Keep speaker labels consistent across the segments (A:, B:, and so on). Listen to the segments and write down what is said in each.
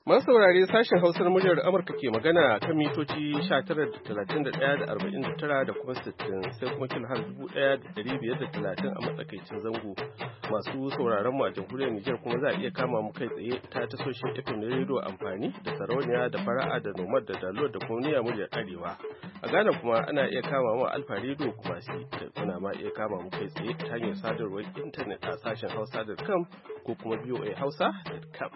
A: Masu saurare sashen Hausar muryar Amurka ke magana kan mitoci 19.31.49 da kuma 60 sai kuma kilhar 1,530 a matsakaicin zango. Masu sauraron mu a jamhuriyar Nijar kuma za a iya kama mu kai tsaye ta tasoshin FM na rediyo amfani da sarauniya da fara'a da nomad da dalo da kuma niyyar muryar arewa. A Ghana kuma ana iya kama mu Alfa rediyo kuma kuna ma iya kama mu kai tsaye ta hanyar sadarwar intanet a sashen hausa.com ko kuma voahausa.com.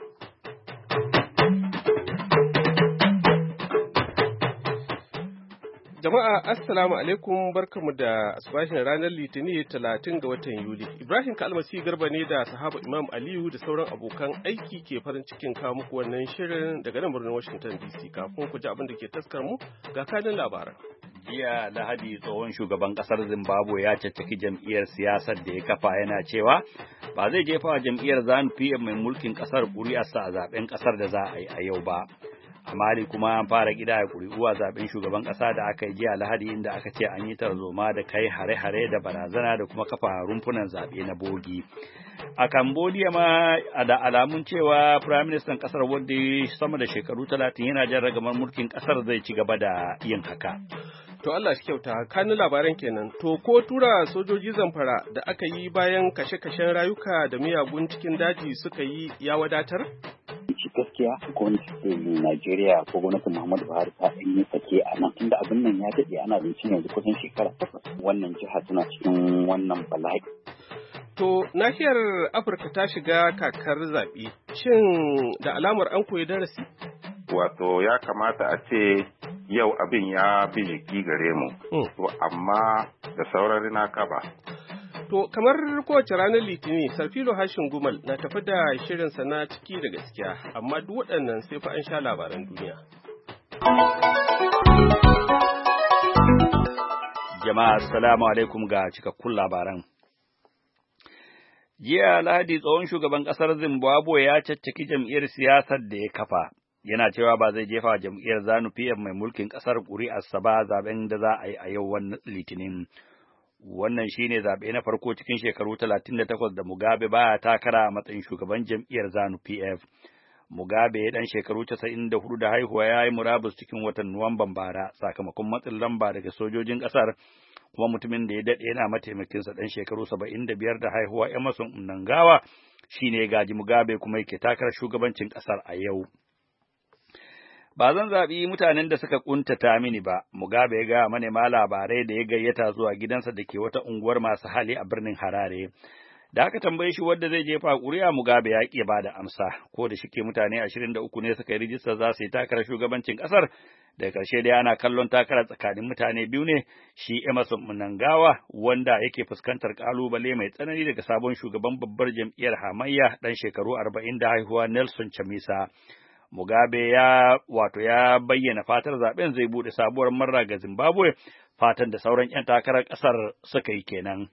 A: Jama'a assalamu alaikum, barkamu da asubahin ranar Litinin 30 ga watan Yuli. Ibrahim Kalmasi Garba ne da sahaba Imam Aliyu da sauran abokan aiki ke farin cikin kawo muku wannan shirin daga nan birnin Washington DC. Kafin ku ji abin da ke taskar mu ga kanin labaran.
B: Jiya Lahadi tsohon shugaban kasar Zimbabwe ya caccaki jam'iyyar siyasar da ya kafa yana cewa ba zai jefa wa jam'iyyar ZANU-PF mai mulkin kasar ƙuri'arsa a zaben kasar da za a yi a yau ba. A Mali kuma an fara ƙidaya ƙuri'u a zaben shugaban ƙasa da aka yi jiya Lahadi inda aka ce an yi tarzoma da kai hare-hare da barazana da kuma kafa rumfunan zaɓe na bogi. A Cambodia ma da alamun cewa Prime Minister ƙasar wadda sama da shekaru 30 yana jan ragamar mulkin ƙasar zai ci gaba da yin haka.
A: To Allah shi kyauta, kanin labaran kenan. To ko tura sojoji Zamfara da aka yi bayan kashe-kashen rayuka da miyagun cikin daji suka yi ya wadatar?
C: Gaskiya gwamnatin Najeriya ko gwamnatin Muhammadu Buhari ta yi sake a nan tunda abin nan ya daɗe ana bincike yanzu kusan shekara 8 wannan jiha tana cikin wannan bala'i.
A: To nahiyar Afirka ta shiga kakar zaɓe, shin da alamar an koyi darasi?
D: Wato ya kamata a ce yau abin ya bi jiki gare mu, to amma da sauran rina kaba.
A: To, kamar kowace ranar Litinin, Sarfilo Hashin Gumal na tafi da shirinsa na ciki da gaskiya, amma duk waɗannan sai fa an sha labaran duniya.
B: Jama'a, assalamu alaikum ga cikakkun labaran. Jiya Lahadi tsohon shugaban ƙasar Zimbabwe ya caccaki jam'iyyar siyasar da ya kafa. Yana cewa ba zai jefa jam'iyyar ZANU-PF mai mulkin ƙasar ƙuri'arsa ba zaben da za a yi a yau wannan Litinin. Wannan shine zaɓe na farko cikin shekaru 38 da Mugabe baya takara a matsayin shugaban jam'iyyar ZANU-PF. Mugabe ɗan shekaru 94 da haihuwa ya yi murabus cikin watan Nuwamban bara sakamakon matsin lamba daga sojojin ƙasar, kuma mutumin da ya daɗe yana mataimakinsa ɗan shekaru 75 da haihuwa Emerson Mnangagwa shine gaji Mugabe kuma yake takarar shugabancin ƙasar a yau. Ba zan zaɓi mutanen da suka ƙuntata mini ba, Mugabe ya ga manema labarai da ya gayyata zuwa gidansa da ke wata unguwar masu hali a birnin Harare. Da aka tambaye shi wadda zai jefa ƙuri'a Mugabe ya ƙi ba da amsa, ko da shike mutane 23 ne suka yi rijista za su yi takarar shugabancin ƙasar, daga ƙarshe dai ana kallon takarar tsakanin mutane biyu ne, shi Emerson Mnangagwa wanda yake fuskantar ƙalubale mai tsanani daga sabon shugaban babbar jam'iyyar hamayya ɗan shekaru 40 da haihuwa Nelson Chamisa. Mugabe ya bayyana fatar zaben zai bude sabuwar marra ga Zimbabwe, fatan da sauran 'yan takarar ƙasar suka yi kenan.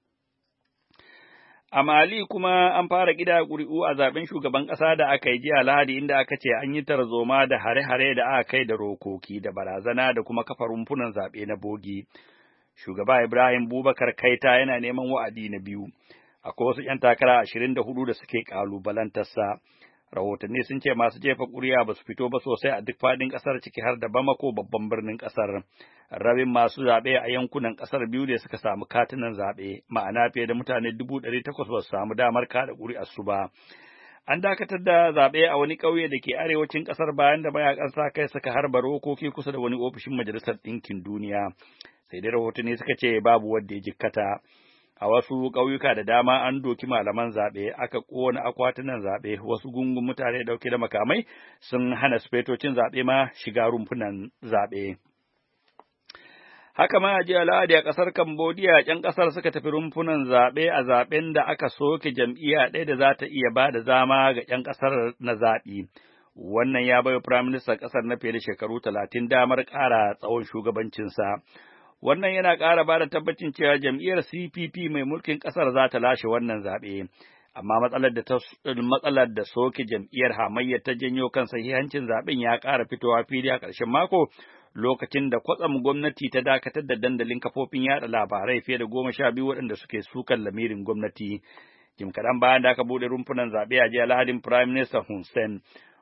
B: A Mali kuma an fara ƙida ƙuri'u a zaben shugaban ƙasa da aka yi jiya Lahadi inda aka ce an yi tarzoma da hare-hare da aka kai da rokoki da barazana da kuma kafa rumfunan zaɓe na bogi. Shugaba Ibrahim Boubacar Keita yana neman wa'adi na biyu. Akwai wasu 'yan takara 24 da suke ƙalubalantarsa. Rahotanni sun ce masu jefa ƙuri'a ba su fito ba sosai a duk faɗin ƙasar ciki har da Bamako babban birnin ƙasar. Rabin masu zaɓe a yankunan ƙasar biyu ne suka samu katunan zaɓe, ma'ana fiye da mutane 800,000 ba su samu damar kaɗa ƙuri'arsu ba. An dakatar da zaɓe a wani ƙauye da ke arewacin ƙasar bayan da mayakan sa kai suka harba rokoki kusa da wani ofishin Majalisar Ɗinkin Duniya. Sai dai rahotanni suka ce babu wanda ya jikkata. A wasu ƙauyuka da dama an doki malaman zaɓe, aka ƙona akwatunan zaɓe, wasu gungun mutane ɗauke da makamai sun hana sufetocin zaɓe ma shiga rumfunan zaɓe. Haka ma a jiya Lahadi a ƙasar Cambodia, ‘yan ƙasar suka tafi rumfunan zaɓe a zaɓen da aka soke jam'iyya ɗaya da za ta iya ba da zama ga ‘yan ƙasar na zaɓi. Wannan ya bai wa Firaministan ƙasar na fiye da shekaru 30 damar ƙara tsawon shugabancinsa. Wannan yana ƙara ba da tabbacin cewa jam'iyyar CPP mai mulkin ƙasar za ta lashe wannan zaɓe, amma matsalar da soke jam'iyyar hamayyar ta janyo kan sahihancin zaɓen ya ƙara fitowa fili a ƙarshen mako, lokacin da kwatsam gwamnati ta dakatar da dandalin kafofin yaɗa labarai fiye da 12 waɗanda suke sukan lamirin gwamnati. Jim kaɗan bayan da aka buɗe rumfunan zaɓe a jiya Lahadin Prime Minister Hun Sen,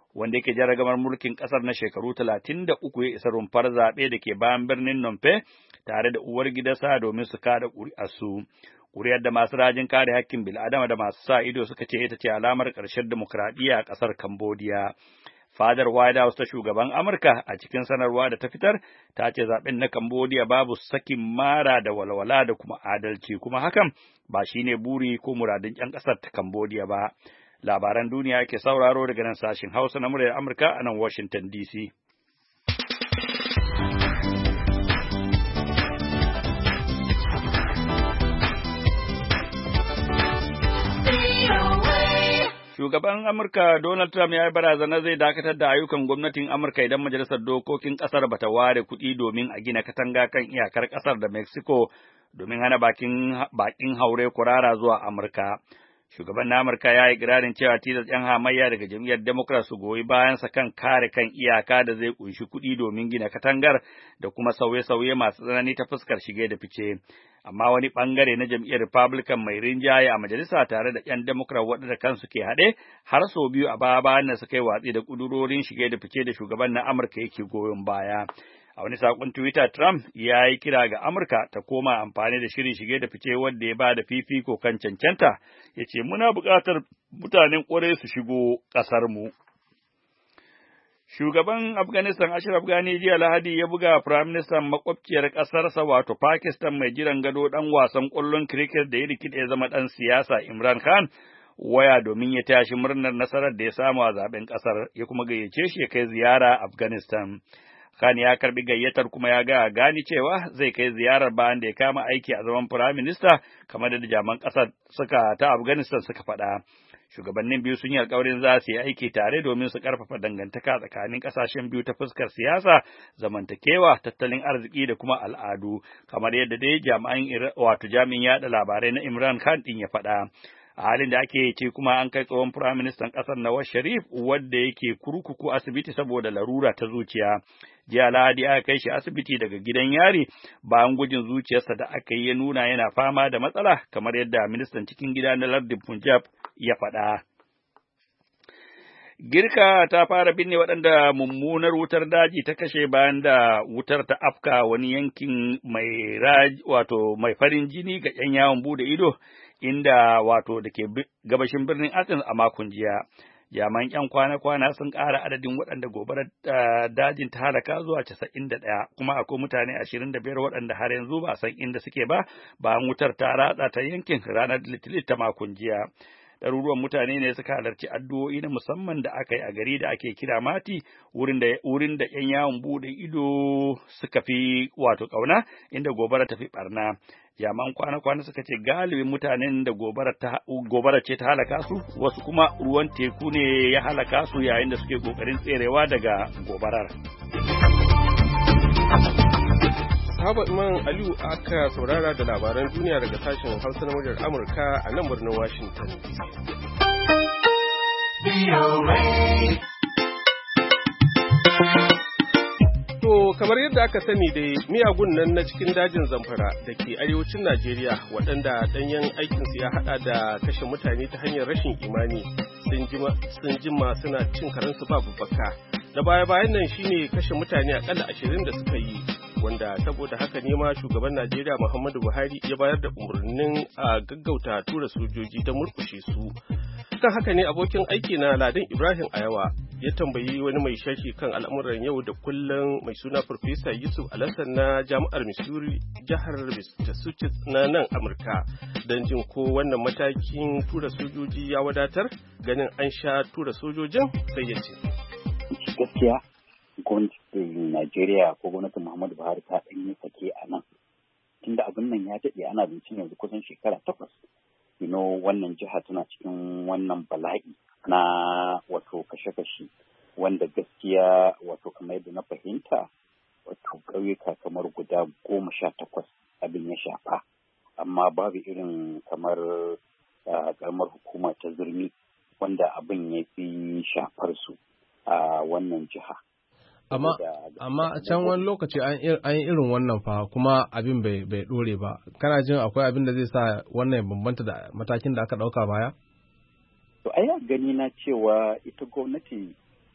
B: wanda yake jaragamar mulkin ƙasar na shekaru 33 ya isa rumfar zaɓe da ke bayan birnin Nomfe tare da uwar gidansa domin su kada ƙuri'arsu. Ƙuri'ar da masu rajin kare hakkin bil'adama da masu sa ido suka ce ita ce alamar ƙarshen dimokuraɗiyya a ƙasar Cambodia. Fadar White House ta shugaban Amurka a cikin sanarwa da ta fitar ta ce zaɓen na Cambodia babu sakin mara da walwala da kuma adalci, kuma hakan ba shine buri ko muradin 'yan ƙasar ta Cambodia ba. Labaran duniya ke sauraro daga nan sashin Hausa na muryar Amurka a nan Washington DC. Shugaban Amurka Donald Trump ya yi barazana zai dakatar da ayyukan gwamnatin Amurka idan majalisar dokokin ƙasar bata ware kuɗi domin a gina katanga kan iyakar ƙasar da Mexico domin hana bakin haure kurara zuwa Amurka. Shugaban na Amurka ya yi ikirarin cewa tilas 'yan hamayya daga jam'iyyar Democrat su goyi bayansa kan kare kan iyaka da zai kunshi kuɗi domin gina katangar da kuma sauye-sauye masu tsanani ta fuskar shige da fice. Amma wani ɓangare na jam'iyyar Republican mai rinjaye a majalisa tare da 'yan Democrat waɗanda kansu ke haɗe har sau biyu a baya-bayan da suka yi watsi da ƙudurorin shige da fice da shugaban na Amurka yake goyon baya. A wani saƙon Twitter, Trump ya yi kira ga Amurka ta koma amfani da shirin shige da fice wanda ya ba da fifiko kan cancanta, ya ce muna buƙatar mutanen ƙwarai su shigo ƙasarmu. Shugaban Afghanistan Ashraf Ghani jiya Lahadi ya buga Firaministan makwabciyar ƙasarsa wato Pakistan mai jiran gado ɗan wasan ƙwallon cricket da ya rikide ya zama ɗan siyasa Imran Khan waya domin ya tashi murnar nasarar da ya samu a zaben ƙasar, ya kuma gayyace shi ya kai ziyara Afghanistan. Khan ya karbi gayyatar kuma ya ga Ghani cewa zai kai ziyarar bayan da ya kama aiki a zaman Firaminista kamar da jaman ƙasar ta Afghanistan suka faɗa. Shugabannin biyu sun yi alƙawarin za su yi aiki tare domin su ƙarfafa dangantaka tsakanin ƙasashen biyu ta fuskar siyasa, zamantakewa, tattalin arziki da kuma al'adu, kamar yadda dai jami'in yaɗa labarai na Imran Khan ɗin ya faɗa. A halin da ake ce kuma an kai tsohon firaministan ƙasar Nawaz Sharif wadda yake kurkuku asibiti saboda larura ta zuciya. Jiya Lahadi aka kai shi asibiti daga gidan yari bayan gwajin zuciyarsa da aka yi ya nuna yana fama da matsala kamar yadda ministan cikin gida na lardin Punjab ya faɗa. Girka ta fara binne waɗanda mummunar wutar daji ta kashe bayan da wutar ta afka wani yankin mai farin jini ga 'yan yawon bude ido inda da ke gabashin birnin Athens a makon jiya. Jami'an 'yan kwana-kwana sun ƙara adadin waɗanda gobarar dajin ta halaka zuwa 91, kuma akwai mutane 25 waɗanda har yanzu ba san inda suke ba bayan wutar ta ratsa ta yankin ranar Litinin ta makon jiya. Ɗaruruwan mutane ne suka halarci addu'o'i na musamman da aka yi a gari da ake kira Mati, wurin da 'yan yawon buɗe ido suka fi ƙauna, inda gobara ta fi ɓarna. Jami'an kwana-kwana suka ce galibin mutanen da gobara ce ta halaka su, wasu kuma ruwan teku ne ya halaka su yayin da suke ƙoƙarin tserewa daga gobarar.
A: Sahaba Iman Aliyu aka saurara da labaran duniya daga sashen Hausa na muryar Amurka a nan birnin Washington. To, kamar yadda aka sani dai miyagun nan na cikin dajin Zamfara da ke arewacin Najeriya waɗanda ɗanyen aikinsu ya haɗa da kashe mutane ta hanyar rashin imani sun jima suna cin karensu babu baka. Na baya-bayan nan shine kashe mutane akalla 20 da suka yi, wanda saboda haka ne ma shugaban Najeriya Muhammadu Buhari ya bayar da umarnin a gaggauta tura sojoji ta murkushe su. Kan haka ne abokin aiki na Ladan Ibrahim Ayawa ya tambayi wani mai sharhi kan al'amuran yau da kullum mai suna Farfesa Yusuf Alassan na Jami'ar Missouri jihar Massachusetts na nan Amurka don jin ko wannan matakin tura sojoji ya wadatar ganin an sha tura sojojin sai ya ce.
C: Gaskiya gwamnatin Najeriya ko gwamnatin Muhammadu Buhari ta ɗan yi sake a nan. Tunda abin nan ya daɗe ana bincin yanzu kusan shekara 8. Wannan jiha tana cikin wannan bala'i na kashe-kashe wanda gaskiya kamar yadda na fahimta ƙauyuka kamar guda 18 abin ya shafa. Amma babu irin kamar ƙaramar hukuma ta Zurmi wanda abin ya fi shafar su a wannan jiha.
E: Amma can wani lokaci an yi irin wannan fa kuma abin bai dore ba. Kana jin akwai abin da zai sa wannan bambanta da matakin da aka ɗauka baya?
C: To ai gani na cewa ita gwamnati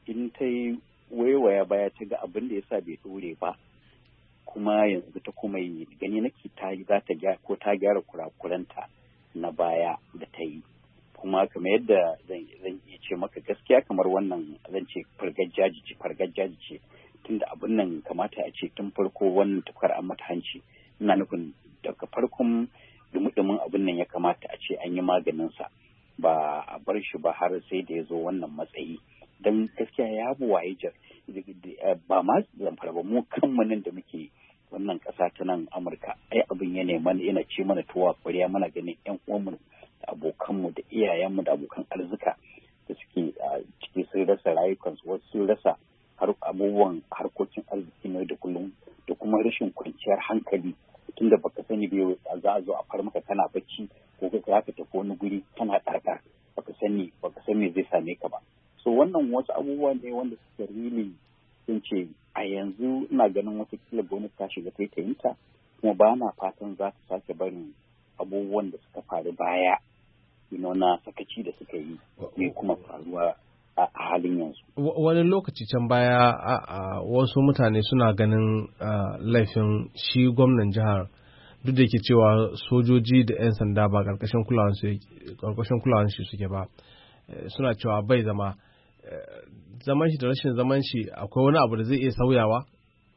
C: in ta yi waiwaya baya ta ga abin da ya sa bai ɗore ba, kuma yanzu ta kuma yi gani nake za ta gyara kurakuranta na baya da ta yi. Kuma kamar yadda zan iya ce maka gaskiya kamar wannan zan ce fargajaji ce tunda abin nan kamata a ce tun farko wannan tafkar an mata hanci, ina nufin daga farkon dumudumin abin nan ya kamata a ce an yi maganinsa ba a bar shi ba har sai da ya zo wannan matsayi. Don gaskiya ya buwaye ba ma Zamfara ba, mu kanmu nan da muke wannan ƙasa ta nan Amurka, ai abin ya nema yana ce mana tuwa ƙwarya, mana ganin ƴan uwanmu da abokanmu da iyayenmu da abokan arzika da suke ciki sun rasa rayukansu, wasu sun rasa abubuwan harkokin arziki ne da kullum, da kuma rashin kwanciyar hankali tunda baka sani bai za a zo a far maka kana bacci ko ka tafi wani guri kana ɗarɗar baka san me zai same ka ba. So wannan wasu abubuwa ne wanda suka rini sun ce a yanzu ina ganin watakila gwamnati ta shiga taitayinta, kuma ba na fatan za ta sake barin abubuwan da suka faru baya na sakaci da suka yi ne kuma faruwa a halin yanzu.
E: Wani lokaci can baya wasu mutane suna ganin laifin shi gwamnan jihar, duk da ke cewa sojoji da 'yan sanda ba ƙarƙashin kulawan shi suke ba, suna cewa bai zama shi da rashin zaman shi akwai wani abu da zai iya sauyawa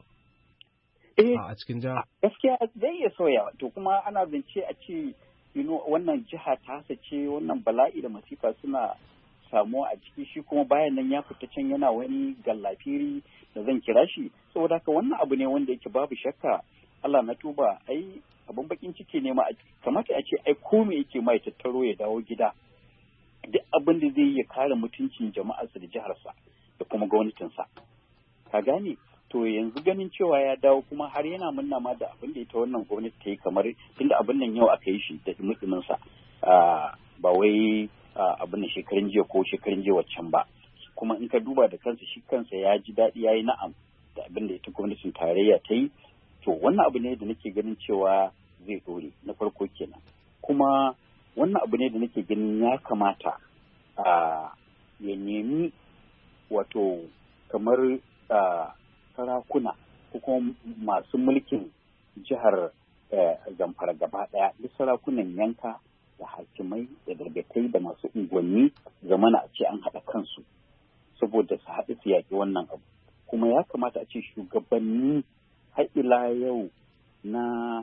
E: a cikin jihar?
C: Gaskiya zai iya sauyawa, to kuma ana zance a ce wannan jiha ta sace wannan bala'i da masifa suna samuwa a ciki, shi kuma bayan nan ya fita can yana wani gallafiri da zan kira shi. Saboda haka wannan abu ne wanda yake babu shakka, Allah na tuba, ai abin bakin ciki ne ma, kamata a ce ai ko me yake mai tattaro ya dawo gida, duk abin da zai yi ya kare mutuncin jama'arsa da jiharsa da kuma gwamnatinsa, ka gane. To yanzu ganin cewa ya dawo kuma har yana munna ma da abin da ita wannan gwamnati ta yi, kamar tunda abin nan yau aka yi shi da dumudumunsa, ba wai abin da shekarun jiya waccan ba. Kuma in ka duba da kansa, shi kansa ya ji daɗi, ya yi na'am da abin da ita gwamnatin tarayya ta yi. To wannan abu ne da nake ganin cewa zai dore, na farko kenan. Kuma wannan abu ne da nake ganin ya kamata ya nemi wato kamar sarakuna ko kuma masu mulkin jihar Zamfara gaba ɗaya, duk sarakunan yanka da hakimai da dagatai da masu unguwanni zamana a ce an haɗa kansu saboda su haɗu su yaƙi wannan abu. Kuma ya kamata a ce shugabanni har ila yau na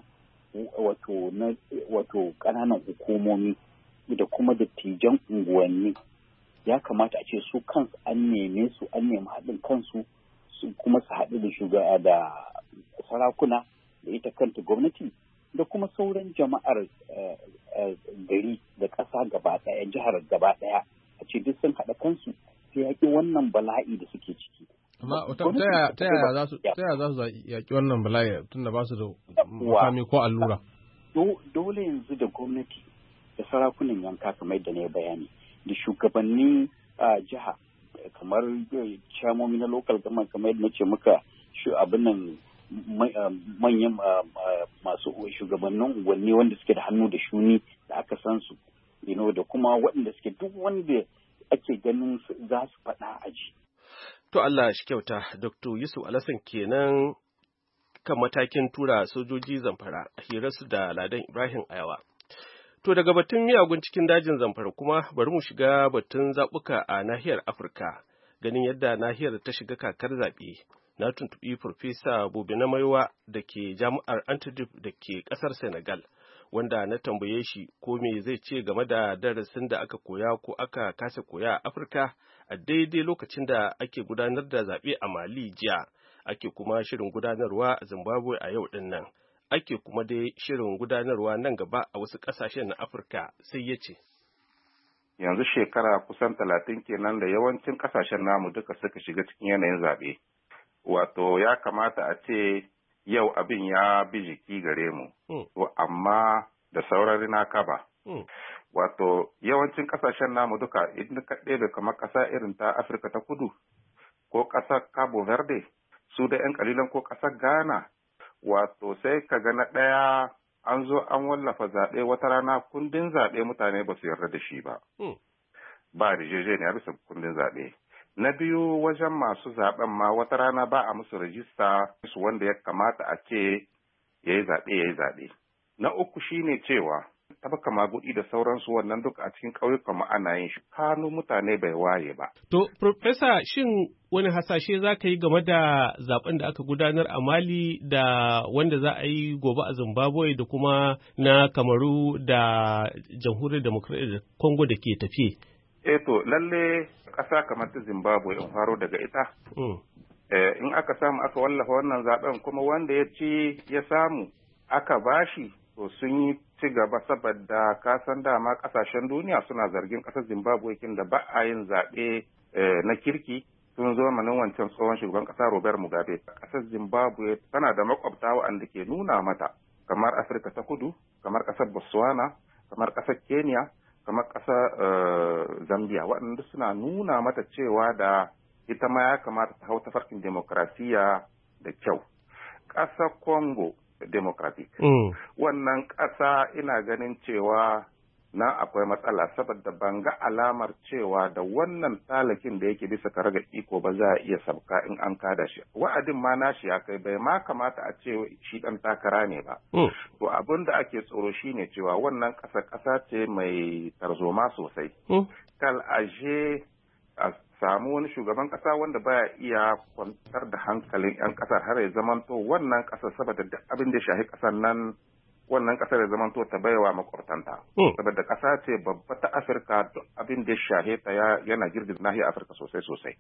C: wato ƙananan hukumomi da kuma dattijan unguwanni, ya kamata a ce su kansu an nemi haɗin kansu, su kuma su haɗu da shugaba da sarakuna da ita kanta gwamnati da kuma sauran jama'ar gari da ƙasa gaba ɗaya, jihar gaba ɗaya, a ce duk sun haɗa kansu sai yaƙi wannan bala'i da suke ciki.
E: Amma ta yaya za su yaƙi wannan bala'i tunda ba su da makami ko allura?
C: Dole yanzu da gwamnati da sarakunan yanka kamar da na bayani da shugabannin jiha kamar chairmomi na local government kamar yadda nace muka abin nan manyan masu shugabannin unguwanni wanda suke da hannu da shuni da aka san su, da kuma waɗanda suke duk wanda ake ganin za su faɗa a ji.
A: To Allah shi kyauta, Dr. Yusuf Alasan kenan kan matakin tura sojoji Zamfara a hirarsu da Ladan Ibrahim Ayawa. To daga batun miyagun cikin dajin Zamfara kuma bari mu shiga batun zaɓuka a nahiyar Afirka. Ganin yadda nahiyar ta shiga kakar zaɓe, na tuntuɓi Farfesa Bobe na Maiwa da ke jami'ar Antidip da ke ƙasar Senegal, wanda na tambaye shi ko me zai ce game da darasin da aka koya ko aka kasa koya a Afirka a daidai lokacin da ake gudanar da zaɓe a Mali jiya, ake kuma shirin gudanarwa a Zimbabwe a yau ɗin nan. Ake kuma dai shirin gudanarwa nan gaba a wasu ƙasashen na Afirka, sai ya ce.
D: Yanzu shekara kusan 30 kenan da yawancin ƙasashen namu duka suka shiga cikin yanayin zaɓe. Wato ya kamata a ce yau abin ya bi jiki gare mu, amma da sauran rina kaba. Wato yawancin ƙasashen namu duka idan ka ɗebe kamar ƙasa irin ta Afirka ta Kudu ko ƙasar Cabo Verde, su da 'yan ƙalilan ko ƙasar Ghana. Wato sai ka ga na ɗaya an zo an wallafa zaɓe wata rana kundin zaɓe mutane ba su yarda da shi ba. Ba rijejeniya bisa kundin zaɓe. Na biyu wajen masu zaben ma wata rana ba a musu rajista su wanda ya kamata a ce ya yi zaɓe. Na uku shine cewa tabaka magudi da sauransu wannan duk a cikin ƙauyukan mu ana yin shi kanu mutane bai waye ba.
A: To, Profesa, shin wani hasashe za ka yi game da zaben da aka gudanar a Mali da wanda za a yi gobe a Zimbabwe da kuma na Kamaru da Jamhuriyar Demokradiyyar Congo da ke tafi?
D: To, lalle ƙasa kamar ta Zimbabwe in faro daga ita. In aka samu aka wallafa wannan zaben kuma wanda ya ci ya samu aka bashi to sun yi ci gaba saboda kasan dama kasashen duniya suna zargin kasar Zimbabwe kin da ba a yin zaɓe na kirki tun zamanin wancan tsohon shugaban kasa Robert Mugabe. Kasar Zimbabwe tana da makwabta waɗanda ke nuna mata kamar Afirka ta Kudu, kamar kasar Botswana, kamar kasar Kenya, kamar kasar Zambia waɗanda suna nuna mata cewa da ita ma ya kamata ta hau tafarkin demokrasiya da kyau. Kasar Congo Democratic. Wannan ƙasa ina ganin cewa na akwai matsala saboda ban ga alamar cewa da wannan talakin da yake bisa karaga iko ba za a iya sabka in an kada shi. Wa'adin ma nashi ya kai bai ma kamata a ce shi ɗan takara ne ba. To abin da ake tsoro shine cewa wannan ƙasa ce mai tarzoma sosai. Kal aje a samu wani shugaban kasa wanda baya iya kwantar da hankalin 'yan kasar har ya zamanto wannan kasar saboda abin da ya shahi kasar nan wannan kasar ya zamanto ta baiwa makwabtanta. Saboda kasa ce babba ta Afirka abin da ya shahe ta yana girgiza nahiyar Afirka sosai.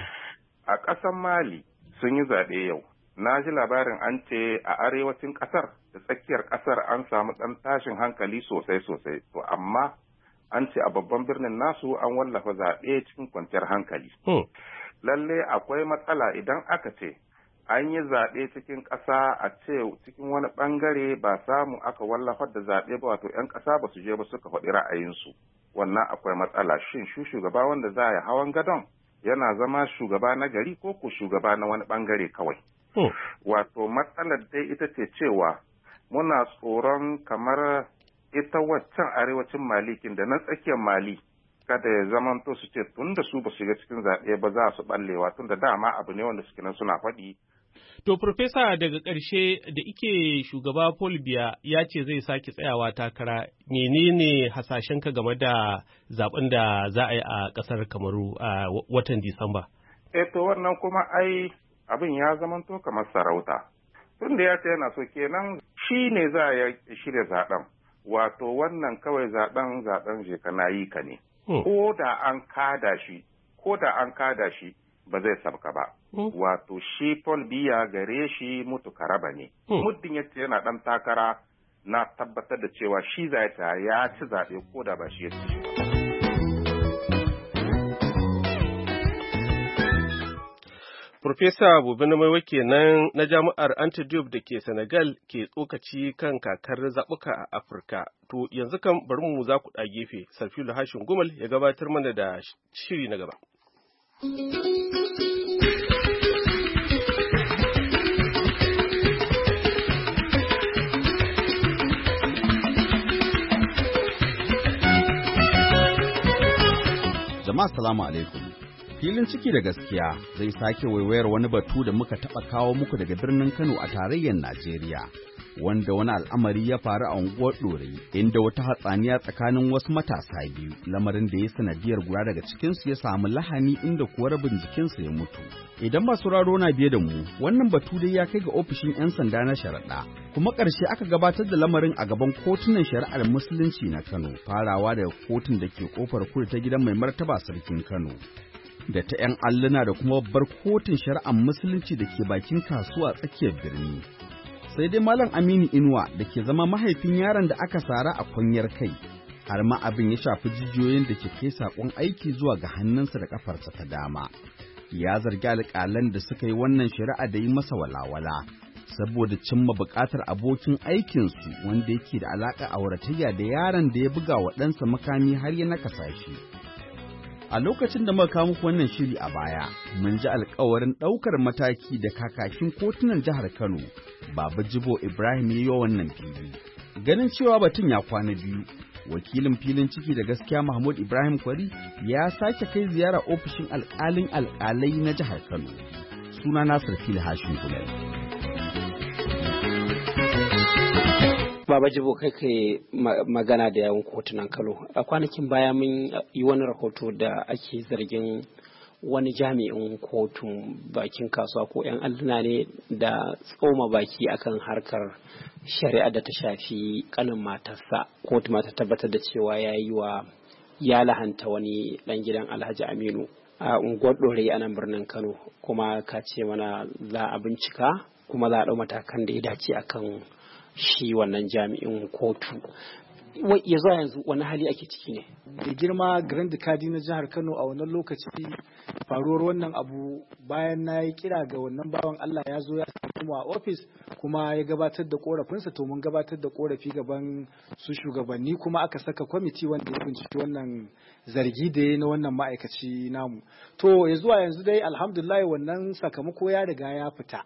D: A kasar Mali sun yi zaɓe yau. Na ji labarin an ce a arewacin kasar da tsakiyar kasar an samu ɗan tashin hankali sosai. To amma an ce a babban birnin nasu an wallafa zaɓe cikin kwanciyar hankali. Lalle akwai matsala idan aka ce an yi zaɓe cikin ƙasa a ce cikin wani ɓangare ba samu aka wallafar da zaɓe ba wato 'yan ƙasa ba su je ba suka faɗi ra'ayinsu. Wannan akwai matsala shin shugaba wanda za ya hawan gadon yana zama shugaba na gari ko shugaba na wani ɓangare kawai. Wato matsalar dai ita ce cewa muna tsoron kamar ita waccan arewacin Malikin da na tsakiyar Mali kada ya zamanto su ce tun da su ba shiga cikin zaɓe ba za su ɓallewa tun da dama abu ne wanda suke nan suna faɗi.
A: To, Profesa, daga ƙarshe da ike shugaba Paul Biya ya ce zai sake tsayawa takara, menene hasashenka game da zaɓen da za a yi a ƙasar Kamaru a watan Disamba?
D: To wannan kuma ai abin ya zamanto kamar sarauta. Tun da ya ce yana so kenan shi ne za a shirya zaɓen. Wato wannan kawai zaben je kana yi ka ne. Ko da an kada shi ba zai sabka ba. Wato shi Paul Biya gare shi mutu karaba ne. Muddin yace yana ɗan takara na tabbatar da cewa shi ya ci zaɓe ko da ba shi ya ci.
A: Profesa Bobi na Maiwa kenan na Jami'ar Antidiop da ke Senegal ke tsokaci kan kakar zaɓuka a Afirka. To yanzu kan bari mu za ku ɗa gefe, Sarfilu Hashin Gumal ya gabatar mana da shiri na gaba.
F: Jama'a salamu alaikum. Filin ciki da gaskiya zai sake waiwayar wani batu da muka taɓa kawo muku daga birnin Kano a tarayyar Najeriya, wanda wani al'amari ya faru a unguwar Ɗorayi, inda wata hatsaniya tsakanin wasu matasa biyu, lamarin da ya sanadiyar guda daga cikinsu ya samu lahani inda kuwa rabin jikinsa ya mutu. Idan ba sauraro na biye da mu, wannan batu dai ya kai ga ofishin 'yan sanda na sharaɗa, kuma ƙarshe aka gabatar da lamarin a gaban kotunan shari'ar musulunci na Kano, farawa daga kotun da ke ƙofar kudu ta gidan mai martaba sarkin Kano. Da ta 'yan alluna da kuma babbar kotun shari'ar musulunci da ke bakin kasuwa tsakiyar birni. Sai dai Malam Aminu Inuwa da ke zama mahaifin yaron da aka sara a kwanyar kai, har ma abin ya shafi jijiyoyin da ke kai saƙon aiki zuwa ga hannunsa da ƙafarsa ta dama. Ya zargi alƙalan da suka yi wannan shari'a da yi masa walawala, saboda cimma buƙatar abokin aikinsu wanda yake da alaƙa auratayya da yaron da ya buga wa ɗansa makami har ya nakasa shi. A lokacin da muka kawo muku wannan shiri a baya, mun ji alƙawarin ɗaukar mataki da kakakin kotunan jihar Kano, Baba Jibo Ibrahim ya yi wannan fili. Ganin cewa batun ya kwana biyu, wakilin filin ciki da gaskiya Mahmud Ibrahim Kwari ya sake kai ziyara ofishin alƙalin alƙalai na jihar Kano. Suna Nasir Fili Hashin Gulai.
G: Baba Jibo, kai magana da yawun kotunan Kano. A kwanakin baya mun yi wani rahoto da ake zargin wani jami'in kotun bakin kasuwa ko 'yan alluna ne da tsoma baki akan harkar shari'a da ta shafi kanin matarsa. Kotu ma ta tabbatar da cewa ya lahanta wani dan gidan Alhaji Aminu a unguwar Ɗorayi a nan birnin Kano, kuma ka ce mana za a bincika kuma za a ɗau matakan da ya dace akan shi wannan jami'in kotu. Ya zuwa yanzu wani hali ake ciki ne?
H: Da girma Grand Kadi na jihar Kano a wannan lokaci faruwar wannan abu, bayan na yi kira ga wannan bawan Allah ya zo ya samu a ofis kuma ya gabatar da korafinsa, to mun gabatar da korafi gaban su shugabanni kuma aka saka kwamiti wanda ya binciki wannan zargi da ya na wannan ma'aikaci namu. To ya zuwa yanzu dai alhamdulillah wannan sakamako ya riga ya fita.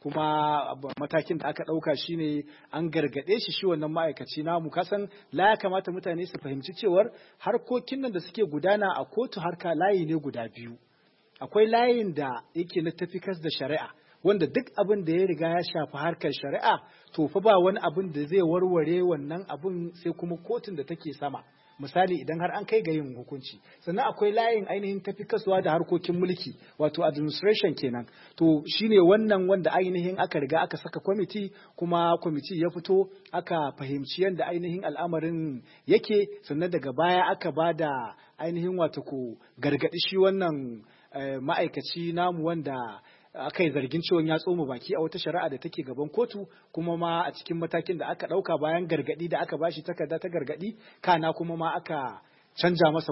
H: Kuma matakin da aka ɗauka shine an gargaɗe shi wannan ma'aikaci namu. Kasan ya kamata mutane su fahimci cewar harkokin nan da suke gudana a kotu harka layi ne guda biyu. Akwai layin da yake na tafikas da shari'a, wanda duk abin da ya riga ya shafi harkar shari'a to fa ba wani abin da zai warware wannan abin sai kuma kotun da take sama. Misali idan har an kai ga yin hukunci. Sannan akwai layin ainihin tafi kasuwa da harkokin mulki, wato administration kenan. To shine wannan wanda ainihin aka riga aka saka kwamiti, kuma kwamiti ya fito aka fahimci yadda ainihin al'amarin yake, sannan daga baya aka ba da ainihin wato ko gargaɗi shi wannan ma'aikaci namu wanda aka yi zargin cewa ya tsoma baki a wata shari'a da take gaban kotu, kuma ma a cikin matakin da aka ɗauka bayan gargaɗi da aka bashi takarda ta gargaɗi, kana kuma ma aka canja masa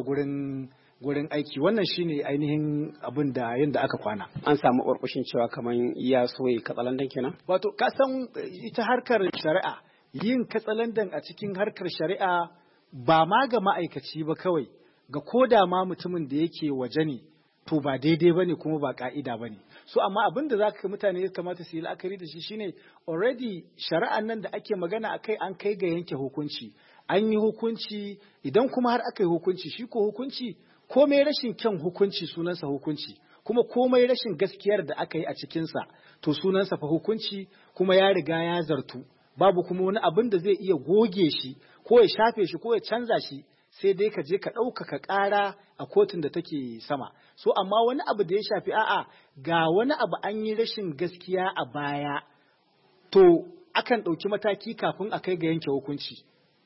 H: gurin aiki. Wannan shine ainihin abin da yadda aka kwana.
G: An samu ƙwarƙushin cewa kamar ya soye katsalandan kenan?
H: Wato ka san ita harkar shari'a, yin katsalandan a cikin harkar shari'a ba ma ga ma'aikaci ba kawai, ga koda ma mutumin da yake waje ne, to ba daidai ba ne kuma ba ka'ida ba ne. So amma abin da za ka mutane ya kamata su yi la'akari da shi shine already shari'an nan da ake magana a kai an kai ga yanke hukunci. An yi hukunci, idan kuma har aka yi hukunci, shi ko hukunci komai rashin kyan hukunci sunansa hukunci, kuma komai rashin gaskiyar da aka yi a cikinsa to sunansa fa hukunci, kuma ya riga ya zartu. Babu kuma wani abin da zai iya goge shi ko ya shafe shi ko ya canza shi, sai dai ka je ka ɗaukaka ƙara a kotun da take sama. So amma wani abu da ya shafi a'a ga wani abu an yi rashin gaskiya a baya, to akan ɗauki mataki kafin a kai ga yanke hukunci.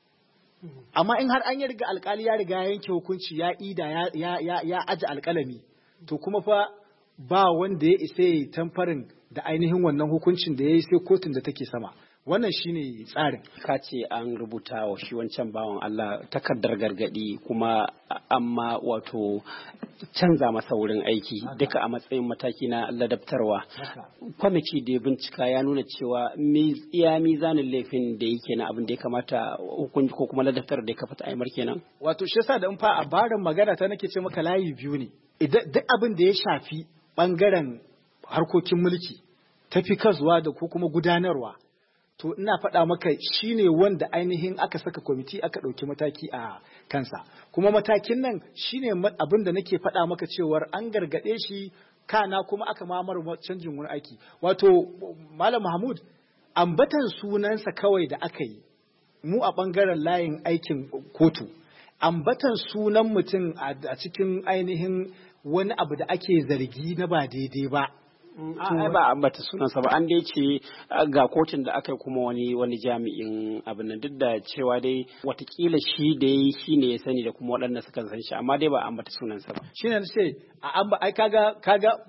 H: Amma in har an yi riga alƙali ya riga yanke hukunci ya ida ya aji alƙalami, to kuma fa ba wanda ya isa ya tamfarin da ainihin wannan hukuncin da ya yi sai kotun da take sama. Wannan shine tsarin.
G: Ka ce an rubuta wa shi wancan bawan Allah takardar gargadi, kuma amma wato canza masa wurin aiki duka a matsayin mataki na ladabtarwa. Kwamiti da ya bincika ya nuna cewa iya mizanin laifin da yake na abin da ya kamata hukunci ko kuma ladabtar da ya kafa aimar kenan.
H: Wato shi yasa da in fa a barin magana ta nake ce maka layi biyu ne. Duk abin da ya shafi bangaren harkokin mulki, tafi kasuwa da ko kuma gudanarwa, to ina faɗa maka shine wanda ainihin aka saka kwamiti aka ɗauki mataki a kansa, kuma matakin nan shine abin da nake faɗa maka cewar an gargaɗe shi, kana kuma aka mamar canjin wani aiki. Wato Malam Mahmud, ambatan sunansa kawai da aka yi mu a ɓangaren layin aikin kotu, ambatan sunan mutum a cikin ainihin wani abu da ake zargi na ba daidai ba.
G: Ai ba ambata sunansa ba, an dai ce ga kotun da aka yi kuma wani jami'in abin nan, duk da cewa dai watakila shi da yi shi ne ya sani da kuma waɗanda suka san shi, amma dai ba ambata sunansa ba.
H: Shi ne ce ai kaga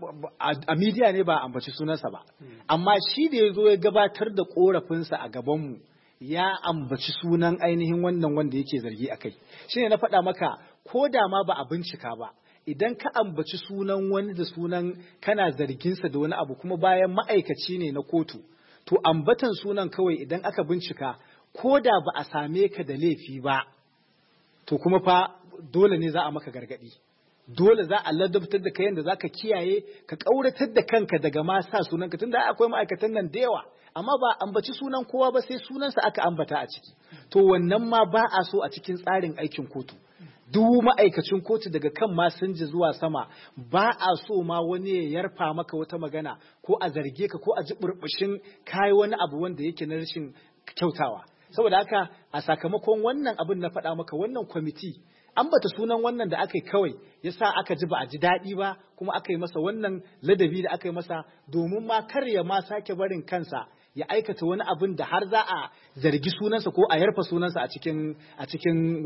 H: a media ne ba ambaci sunansa ba, amma shi da ya zo ya gabatar da korafinsa a gabanmu ya ambaci sunan ainihin wannan wanda yake zargi a kai. Shi ne na faɗa maka ko da ma ba a bincika ba, idan ka ambaci sunan wani da sunan kana zarginsa da wani abu kuma bayan ma'aikaci ne na kotu, to ambatan sunan kawai idan aka bincika ko da ba a same ka da laifi ba, to kuma fa dole ne za a maka gargaɗi. Dole za a ladabtar da kai yadda za ka kiyaye ka ƙauratar da kanka daga ma sa sunanka, tunda akwai ma'aikatan nan da yawa amma ba ambaci sunan kowa ba sai sunansa aka ambata a ciki to wannan ma ba a so a cikin tsarin aikin kotu duk ma'aikacin kotu daga kan masinja zuwa sama ba a so ma wani ya yarfa maka wata magana ko a zarge ka ko a ji burbushin kai wani abu wanda yake na rashin kyautawa saboda haka a sakamakon wannan abin na faɗa maka wannan kwamiti ambata sunan wannan da aka yi kawai yasa aka ji ba a ji daɗi ba kuma aka yi masa wannan ladabi da aka yi masa domin ma kar ya ma sake barin kansa ya aikata wani abin da har za a zargi sunansa ko a yarfa sunansa a cikin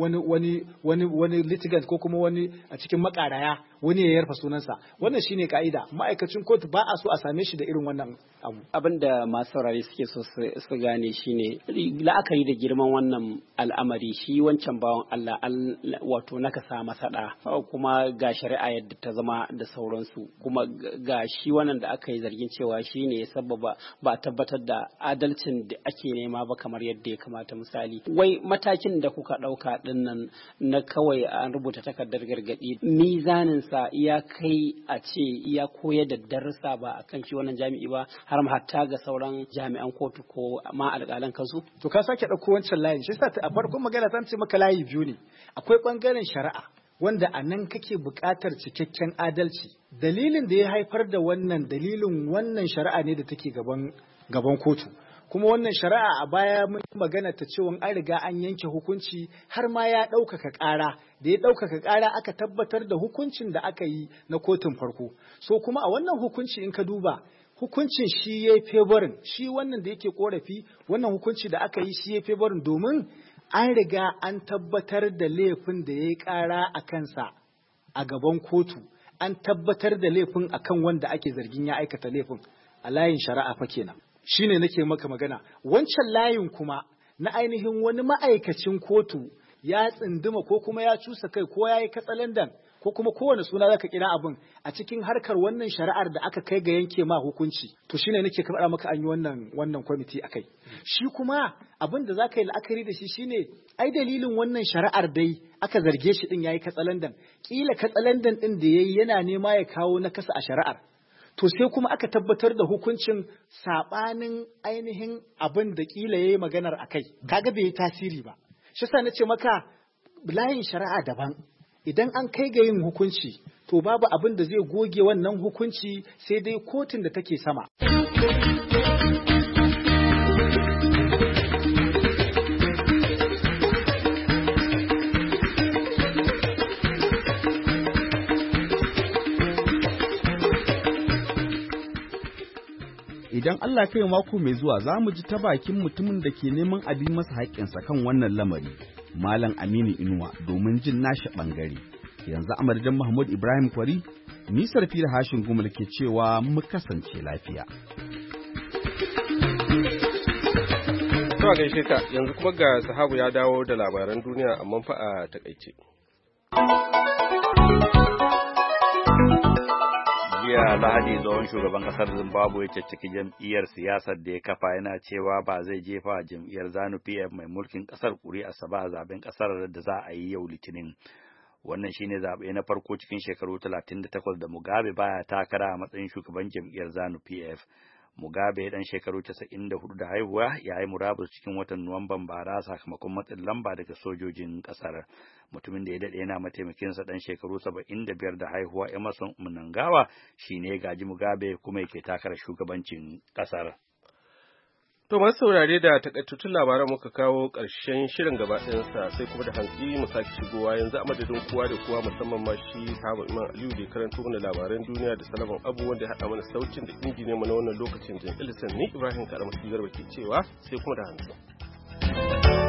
H: wani litigant ko kuma wani a cikin makaraya wani ya yarfa sunansa wannan shine ka'ida ma'aikacin kotu ba a so a same shi da irin wannan abu
G: abin da masu saurare suke so su gane shine la'akari da girman wannan al'amari shi wancan bawan Allah wato naka sa masa da kuma ga shari'a yadda ta zama da sauransu kuma ga shi wannan da aka yi zargin cewa shine ya sababa ba tabbatar da adalcin da ake nema ba kamar yadda ya kamata misali wai matakin da kuka ɗauka dinnan na kawai an rubuta takardar gargaɗi mizanin sa ya kai a ce ya koyar da darussa ba akan shi wannan jami'i ba har hatta ga sauran jami'an kotu ko ma alƙalan kansu
H: to ka sake ɗauko wancan layin shi sa a farkon magana zan ce maka layi biyu ne akwai ɓangaren shari'a wanda a nan kake buƙatar cikakken adalci dalilin da ya haifar da dalilin wannan shari'a ne da take gaban kotu kuma wannan shari'a a baya mun magana ta cewa an riga an yanke hukunci har ma ya ɗaukaka ƙara da ya ɗaukaka ƙara aka tabbatar da hukuncin da aka yi na kotun farko so kuma a wannan hukunci in ka duba hukuncin shi ya favorin shi wannan da yake korafi wannan hukunci da aka yi shi ya favorin domin an riga an tabbatar da laifin da ya yi ƙara a kansa a gaban kotu an tabbatar da laifin akan wanda ake zargin ya aikata laifin a layin shari'a fa kenan shine nake maka magana wancan layin kuma na ainihin wani ma'aikacin kotu ya tsinduma ko kuma ya cusa kai ko ya yi katsalandan ko kuma kowane suna zaka kira abin a cikin harkar wannan shari'ar da aka kai ga yanke ma hukunci to shine nake faɗa maka an yi wannan kwamiti akai shi kuma abin da zaka yi la'akari da shi shine ai dalilin wannan shari'ar dai aka zarge shi din yayi katsalandan kila katsalandan din da yayi yana nema ya kawo nakasa a shari'ar to sai kuma aka tabbatar da hukuncin sabanin ainihin abin da kila yayi maganar akai kaga bai yi tasiri ba shi yasa nace maka layin shari'a daban idan an kai ga yin hukunci to babu abin da zai goge wannan hukunci sai dai kotun da take sama.
F: Idan Allah kai mako mai zuwa za mu ji ta bakin mutumin da ke neman a bi masa haƙƙinsa kan wannan lamari, Malam Aminu Inuwa, domin jin nashi ɓangare. Yanzu a madadin Mahmud Ibrahim Kwari, nisar fili hashin gumal ke cewa mu kasance lafiya.
A: Zuwa gaishe ka yanzu kuma ga Sahabu ya dawo da labaran duniya amma fa a takaice.
B: Jiya Lahadi tsohon shugaban kasar Zimbabwe ya caccaki jam'iyyar siyasar da ya kafa yana cewa ba zai jefa jam'iyyar ZANU-PF mai mulkin kasar ƙuri'arsa ba a zaben kasar da za a yi yau Litinin. Wannan shine zaɓe na farko cikin shekaru 38 da Mugabe baya takara a matsayin shugaban jam'iyyar ZANU-PF. Mugabe dan shekaru 94 da haihuwa ya yi murabus cikin watan Nuwamban bara sakamakon matsin lamba daga sojojin kasar. Mutumin da ya daɗe yana mataimakinsa dan shekaru 75 da haihuwa Emerson Mnangagwa shine ya gaji Mugabe kuma yake takarar shugabancin kasar.
A: To masu saurare da takaitattun labaran muka kawo ƙarshen shirin gaba ɗayansa sai kuma da hantsi mu sake shigowa yanzu a madadin kowa da kowa musamman ma shi Sahaba Imam Aliyu da karanto mana labaran duniya da Salaman Abu wanda ya haɗa mana sautin da injiniyan mu na wannan lokacin Jan Ilisan ni Ibrahim Karamu Garba ke cewa sai kuma da hantsi.